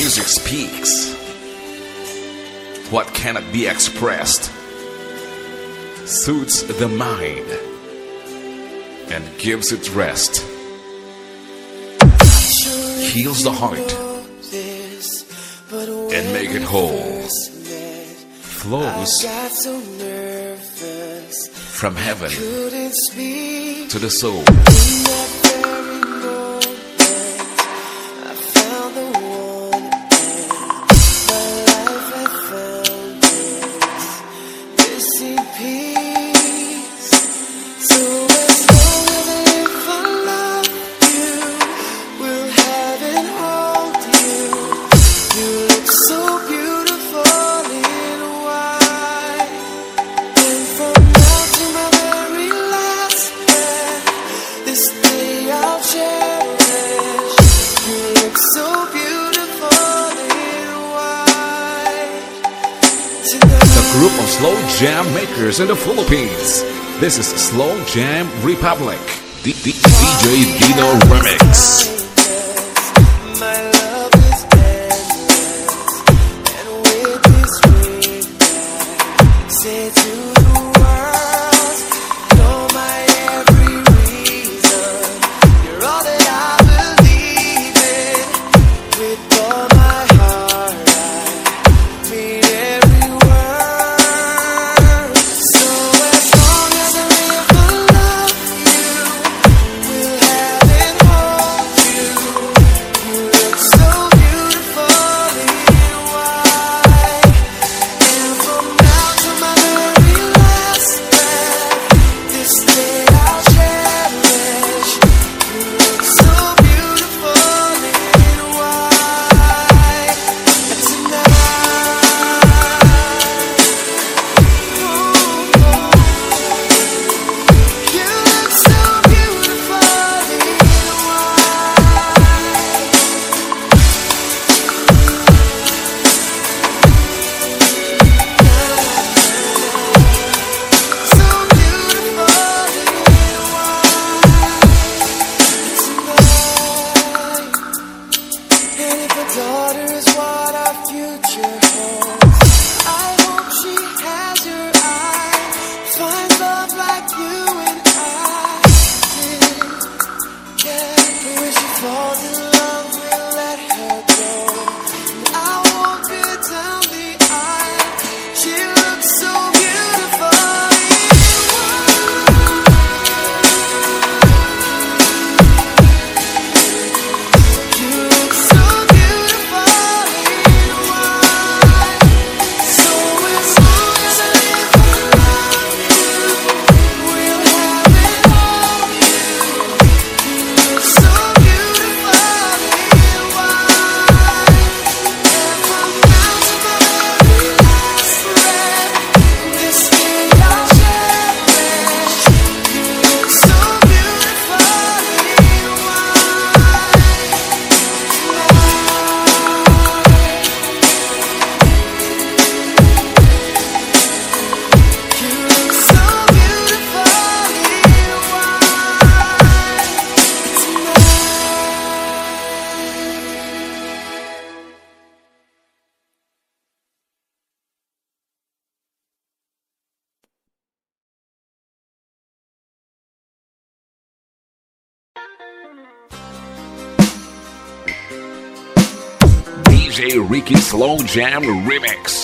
music speaks what cannot be expressed, soothes the mind, and gives it rest, heals the heart, and make it whole, flows from heaven to the soul. Group of slow jam makers in the Philippines. This is Slow Jam Republic. DJ Dino Remix. DJ Ricky Slow Jam Remix.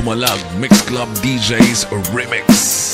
Dumalag Mix Club DJs Remix.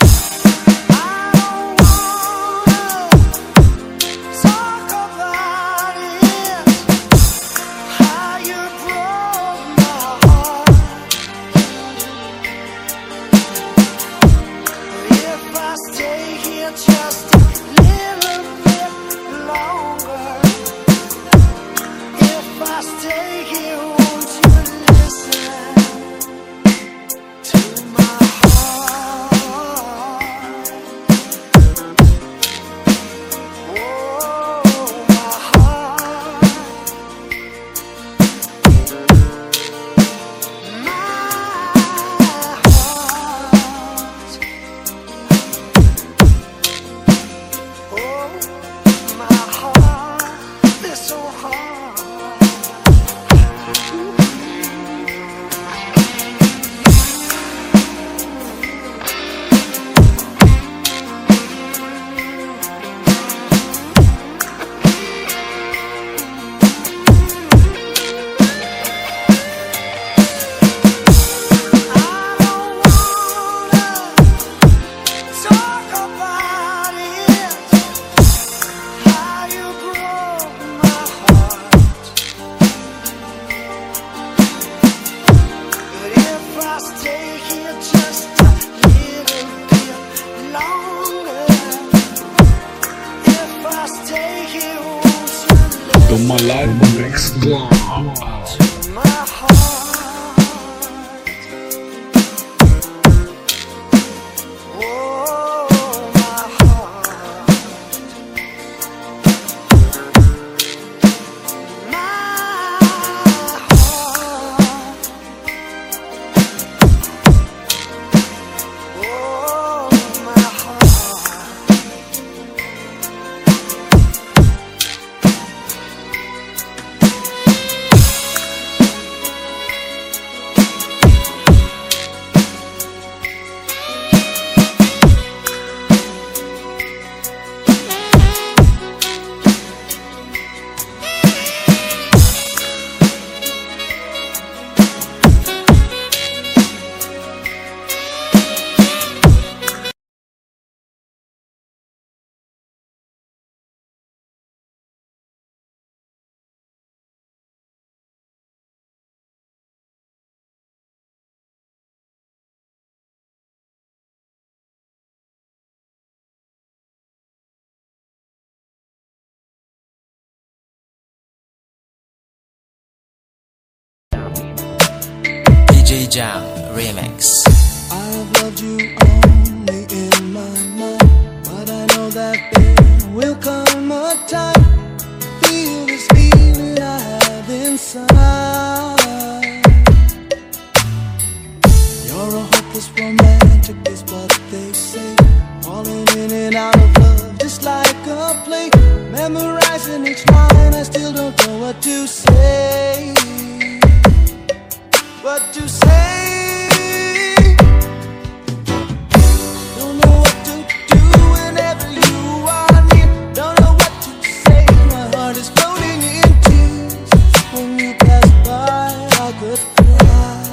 Dumalag Mix Club. DJ Jam Remix. I've loved you only in my mind, but I know that there will come a time. Feel this feeling I have inside. You're a hopeless romantic is what they say, falling in and out of love just like a play. Memorizing each line, I still don't know what to say. What to say? Don't know what to do whenever you are near. Don't know what to say. My heart is floating in tears. When you pass by, I could fly.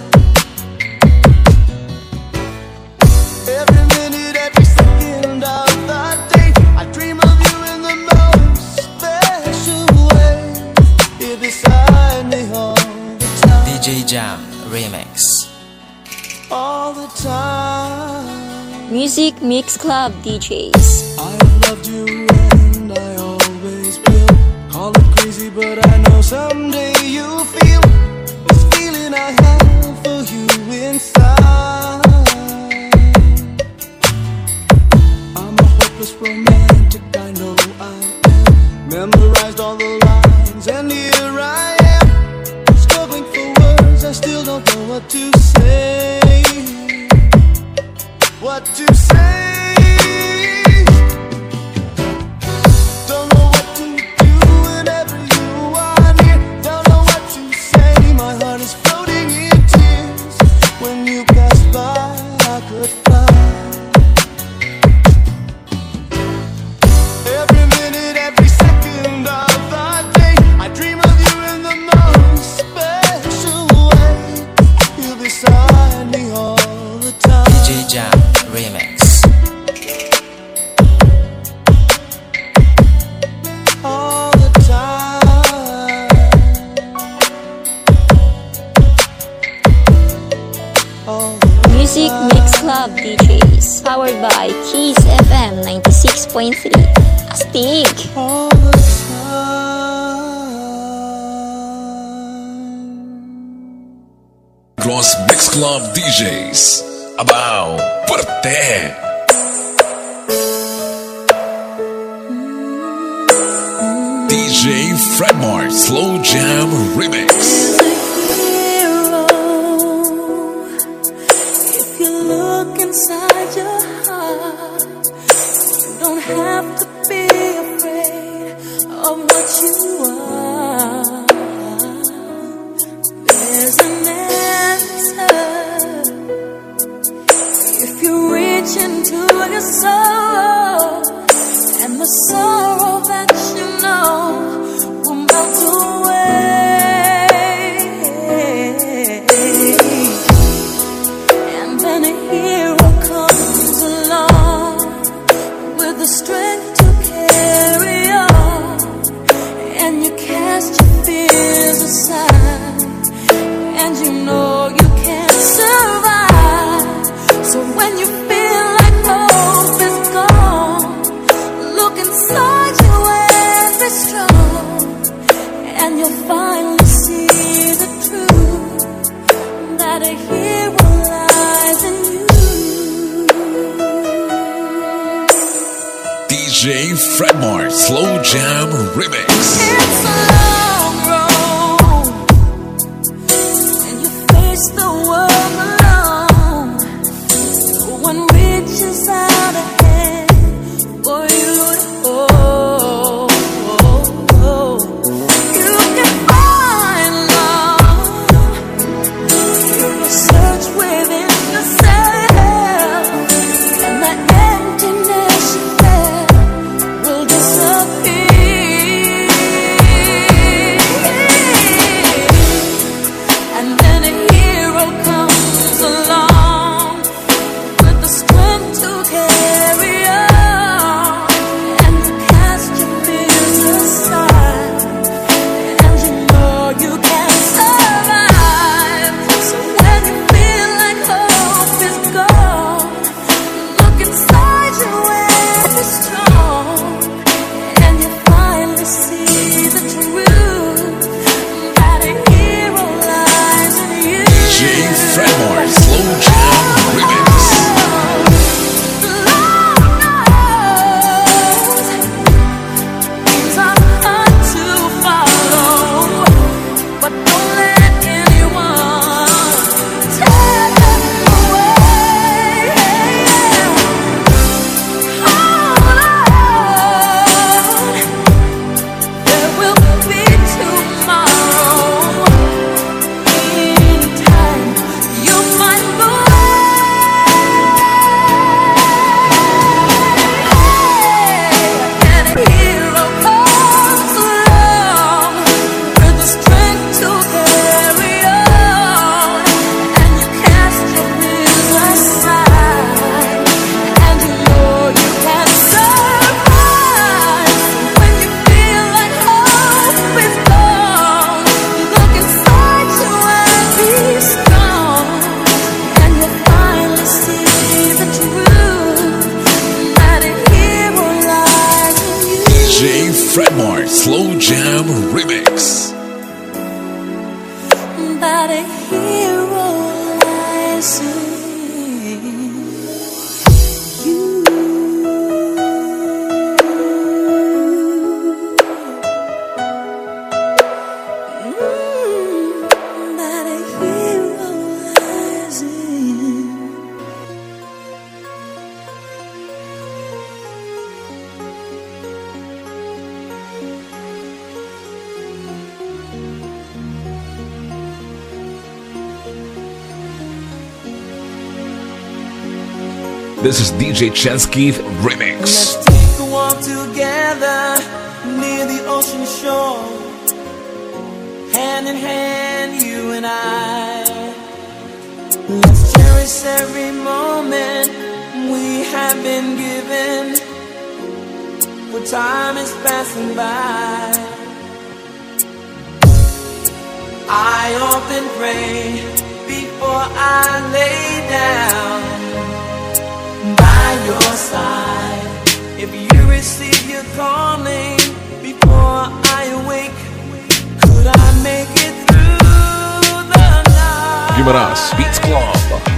Every minute, every second of the day, I dream of you in the most special way. You're beside me all the time. DJ Jam Remix. All the time. Music Mix Club DJs. I've loved you and I always will. Call it crazy, but I know someday you'll feel this feeling I have for you inside. I'm a hopeless romantic, I know I am. Memorized all the lines and here I am, struggling for words, I still don't know what to say. What to say? Don't know what to do whenever you are near. Don't know what to say. My heart is floating in tears. When you pass by, I could fly. Every minute, every second of the day, I dream of you in the most special way. You're beside me Club DJs. Powered by Keys FM 96.3. Astig! All the time. Los Mix Club DJs. Abao, Perte. DJ Fredmart Slow Jam Remix. If you look inside your heart, you don't have to be afraid of what you are. There's an answer if you reach into your soul, and the sorrow that you know will melt away. And then a hero comes along with the strength to carry on, and you cast your fears aside, and you know you can survive. So when you feel like hope is gone, look inside you and be strong, and you'll finally see the truth, that a hero lies in you. DJ Fredmart Slow Jam Remix. It's a long road, and you face the world alone. No one reaches out a hand for you to hold. You can find love if you search within yourself, and the emptiness you felt will disappear. And then a hero comes along with the strength to carry on, and you cast your fears aside, and you know you can survive. So when you feel like hope is gone, look inside you and be strong, and you finally see the truth, that a hero lies in you. DJ Fredmart Slow Jam Remix. Fredmart Slow Jam Remix. That a hero lies in you. That a hero lies in. This is DJ Chensky Remix. Let's take a walk together near the ocean shore, hand in hand, you and I. Let's cherish every moment we have been given, for time is passing by. I I often pray before I lay down your side. If you receive your calling before I awake, could I make it through the night? Guimarães Beats Club.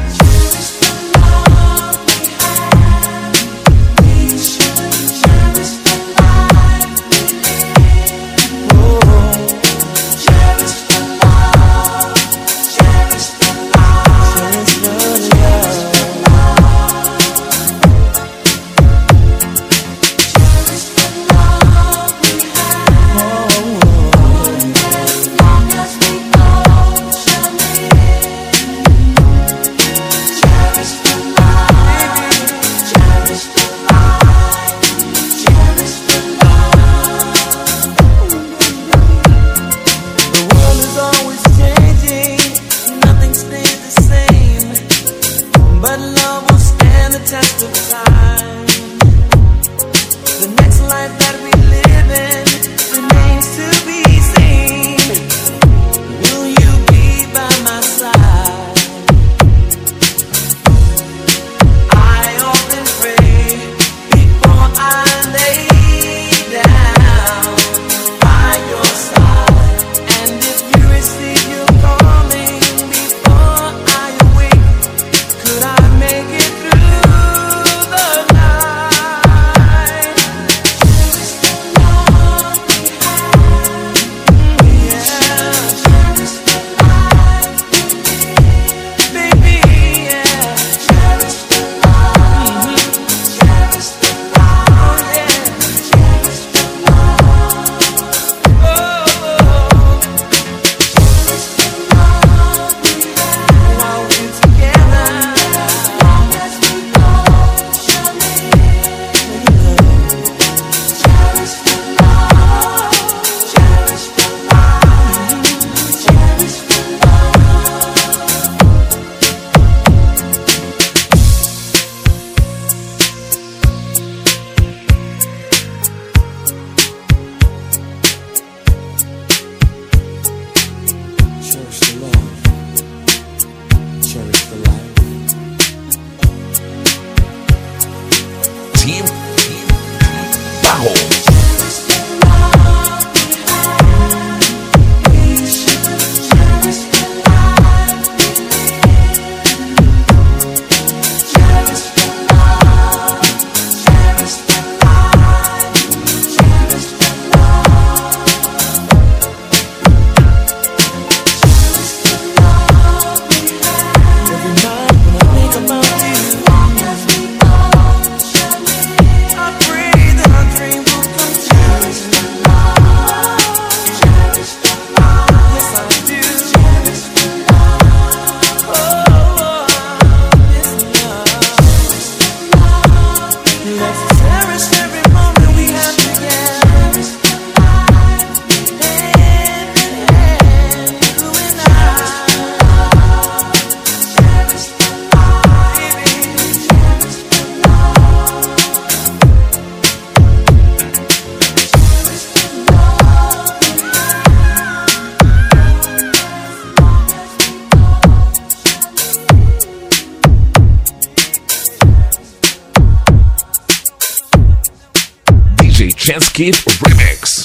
Chanskid Remix.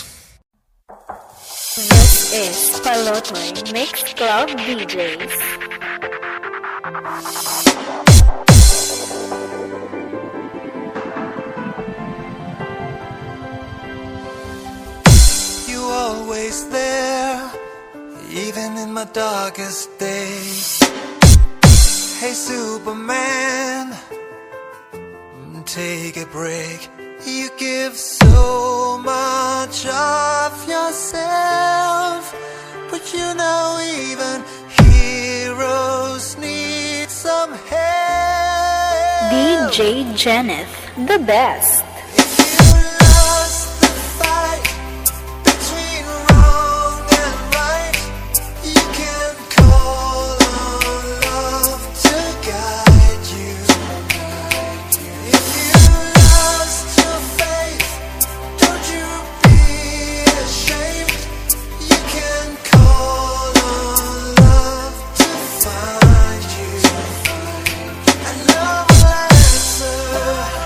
This is Palotoy Mix Club DJs. You always there, even in my darkest days. Hey Superman, take a break. You give so much of yourself, but you know even heroes need some help. DJ Jeneth, the best. If you lost the fight between wrong and right, you can call on love to guide you. If you lost your faith, don't you be ashamed. You can call on love to find you, and love will answer.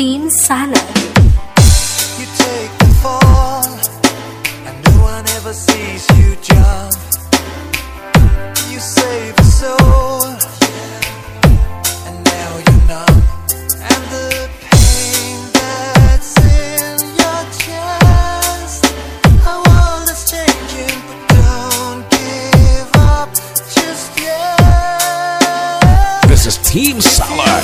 Team Salad. You take the fall, and no one ever sees you jump. You save a soul, and now you're numb. And the pain that's in your chest, our world is changing, but don't give up just yet. This is Team Salad.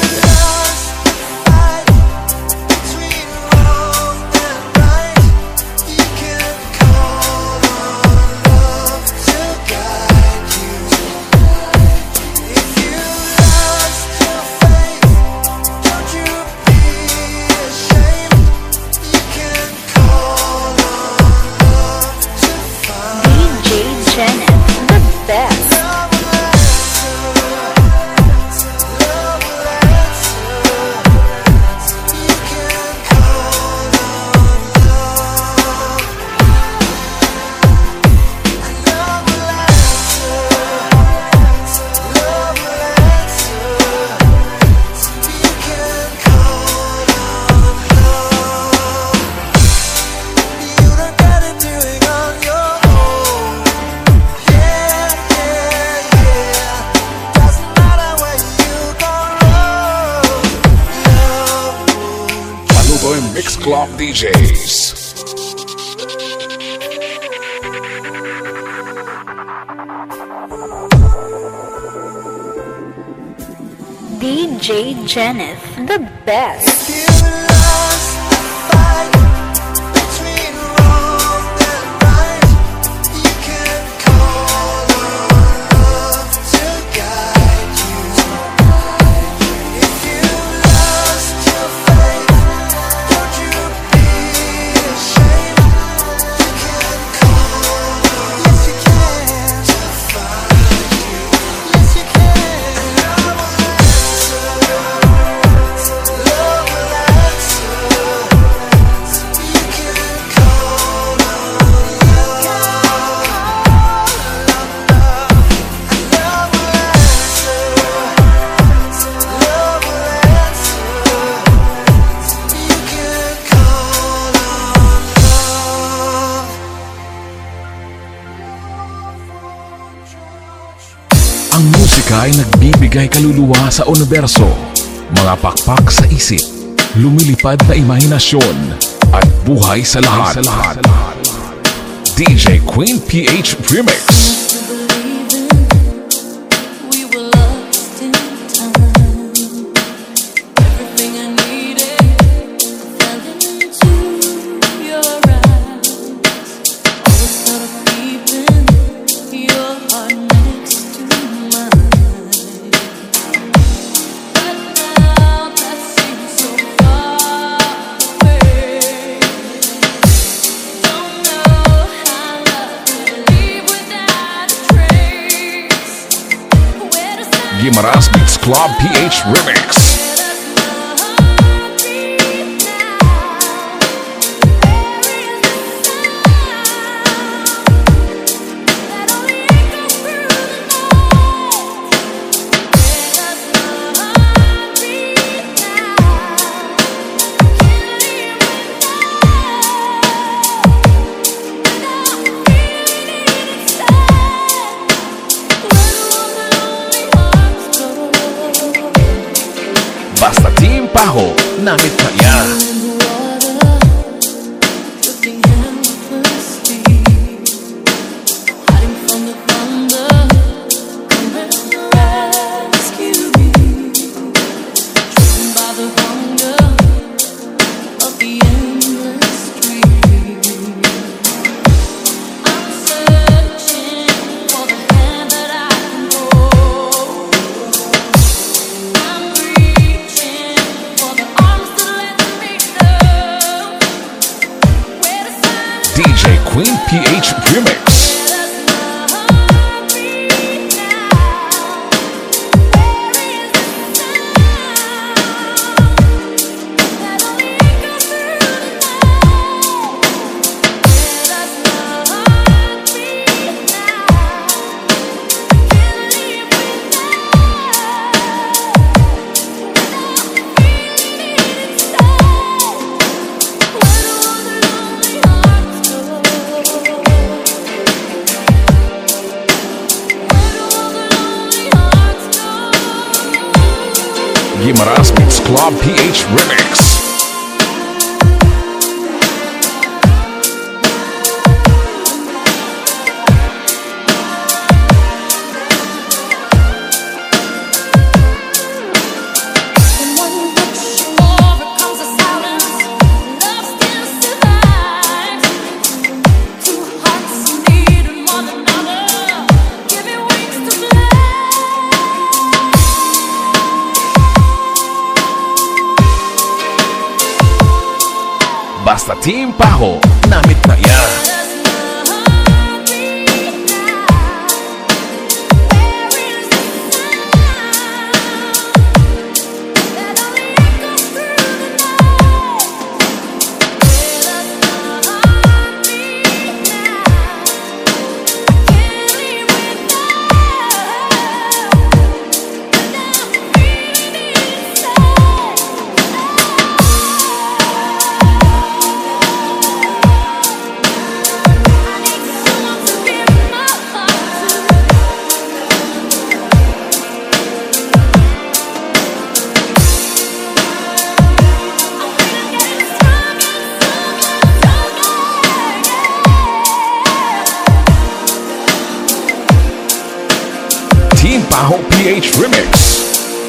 Mix Club DJs. DJ Jennifer, the best. Ang musika ay nagbibigay kaluluwa sa universo, mga pakpak sa isip, lumilipad na imahinasyon, at buhay sa lahat. DJ Queen PH Remix. Gimaras Beats Club PH Remix. Basta Team Paho, namit na yan. I'm reaching for the arms to let me Guimaras Mix Club PH Remix. Basta Team Paho, namit na yan. Team Paho PH Remix.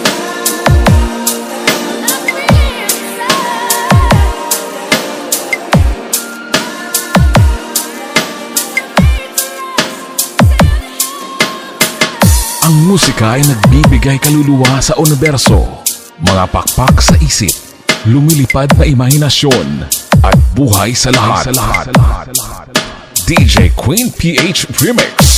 Ang musika ay nagbibigay kaluluwa sa universo, mga pakpak sa isip, lumilipad na imahinasyon, at buhay sa lahat. DJ Queen PH Remix.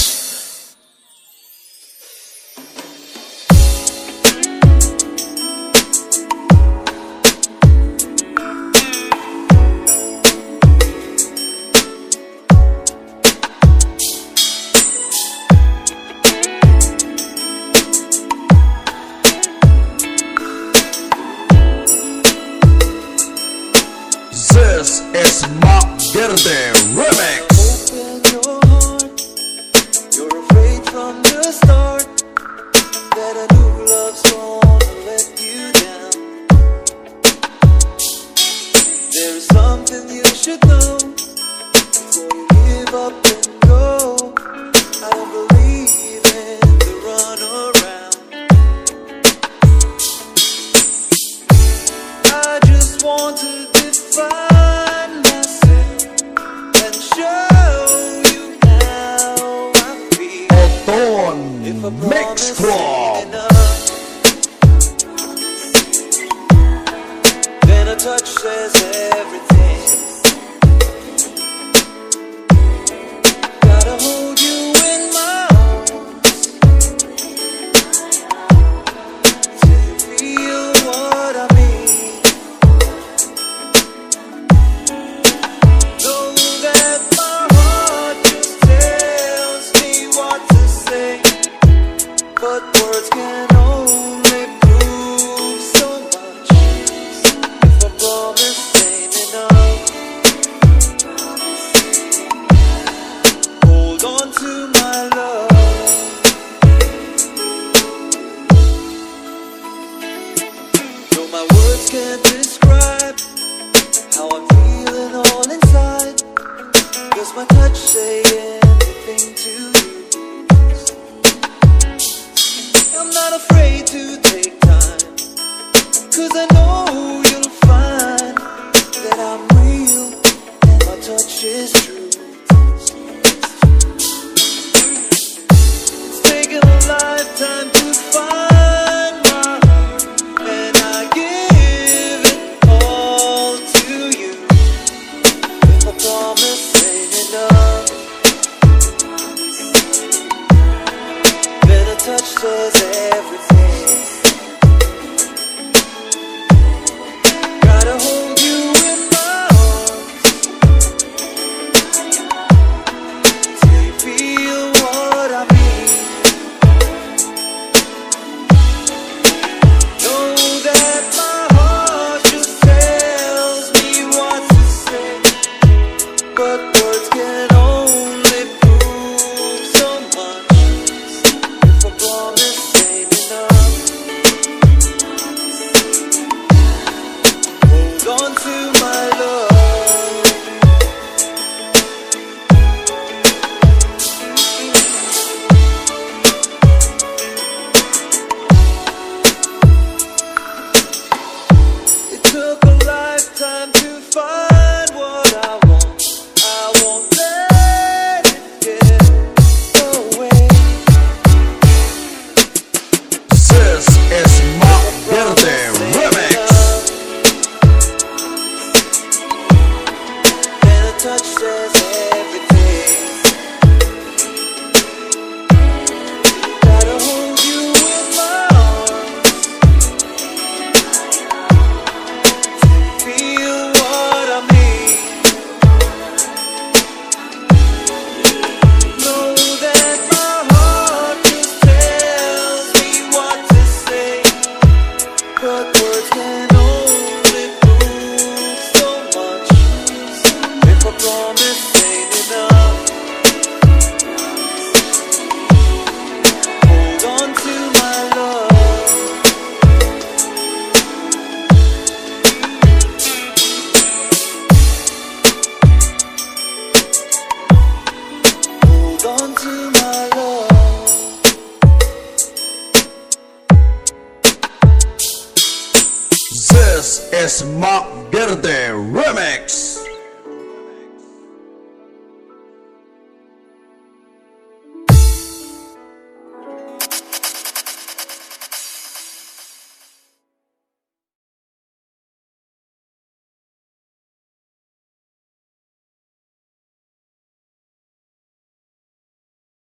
This is Mark Verde Remix. Open your heart. You're afraid from the start that a new love's gonna let you down. There is something you should know before you give up and go. I don't believe in the runaround. I just want to define myself and show you how I feel. Oton If a Mix promise Club. ain't enough, then a touch says everything. Gotta hold you in my arms till you feel what I mean. Know that my heart just tells me what to say, but words can only prove so much. If a promise ain't enough, hold on to my love. Though my words can't describe how I'm feeling all inside, 'cause my touch say anything to you. I'm not afraid to take time, 'cause I know you'll find that I'm real and my touch is true. It's taken a lifetime to find my heart, and I give it all to you. If a promise ain't enough, then a touch says everything. Gotta hold you in my on to my love. It took a lifetime to find what I want. I won't let it get away. This is Mark Verde Remix. And a touch says everything. Gotta hold you in my arms to feel what I mean. Know that my heart just tells me what to say, but words can only prove so much. If a promise ain't enough, hold on to my love. Hold on to my love. This is Mark Verde Remix.